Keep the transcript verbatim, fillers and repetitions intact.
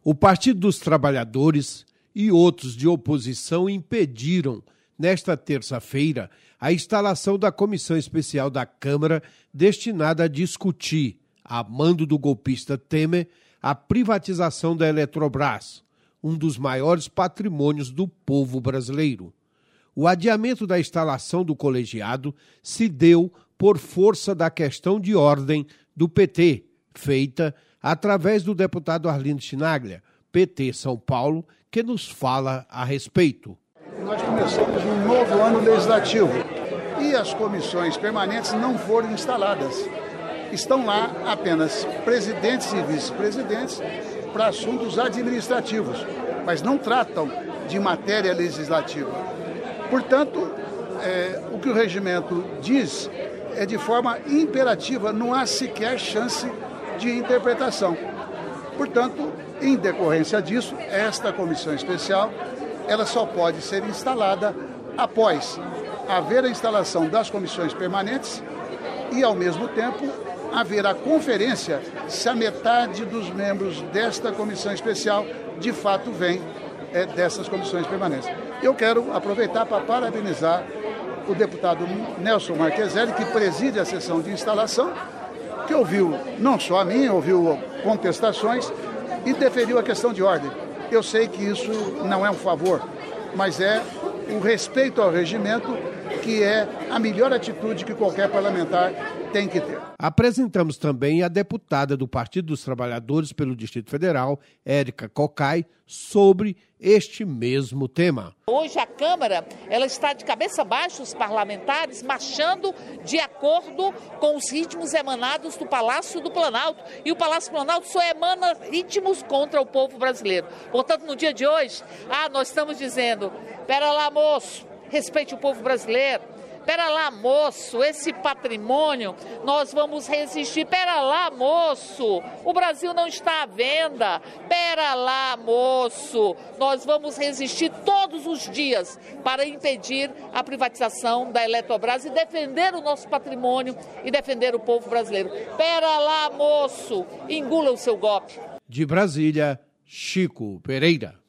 O Partido dos Trabalhadores e outros de oposição impediram, nesta terça-feira, a instalação da comissão especial da Câmara destinada a discutir, a mando do golpista Temer, a privatização da Eletrobras, um dos maiores patrimônios do povo brasileiro. O adiamento da instalação do colegiado se deu por força da questão de ordem do P T, feita através do deputado Arlindo Chinaglia, P T São Paulo, que nos fala a respeito. Nós começamos um novo ano legislativo e as comissões permanentes não foram instaladas. Estão lá apenas presidentes e vice-presidentes para assuntos administrativos, mas não tratam de matéria legislativa. Portanto, é, o que o regimento diz é de forma imperativa, não há sequer chance de interpretação. Portanto, em decorrência disso, esta comissão especial ela só pode ser instalada após haver a instalação das comissões permanentes e, ao mesmo tempo, haver a conferência se a metade dos membros desta comissão especial de fato vem é, dessas comissões permanentes. Eu quero aproveitar para parabenizar o deputado Nelson Marqueselli, que preside a sessão de instalação, que ouviu não só a mim, ouviu contestações e deferiu a questão de ordem. Eu sei que isso não é um favor, mas é o respeito ao regimento, que é a melhor atitude que qualquer parlamentar tem que ter. Apresentamos também a deputada do Partido dos Trabalhadores pelo Distrito Federal, Érica Cocai, sobre este mesmo tema. Hoje a Câmara ela está de cabeça baixa, os parlamentares marchando de acordo com os ritmos emanados do Palácio do Planalto. E o Palácio do Planalto só emana ritmos contra o povo brasileiro. Portanto, no dia de hoje, ah, nós estamos dizendo, pera lá, moço, respeite o povo brasileiro. Pera lá, moço, esse patrimônio nós vamos resistir. Pera lá, moço, o Brasil não está à venda. Pera lá, moço, nós vamos resistir todos os dias para impedir a privatização da Eletrobras e defender o nosso patrimônio e defender o povo brasileiro. Pera lá, moço, engula o seu golpe. De Brasília, Chico Pereira.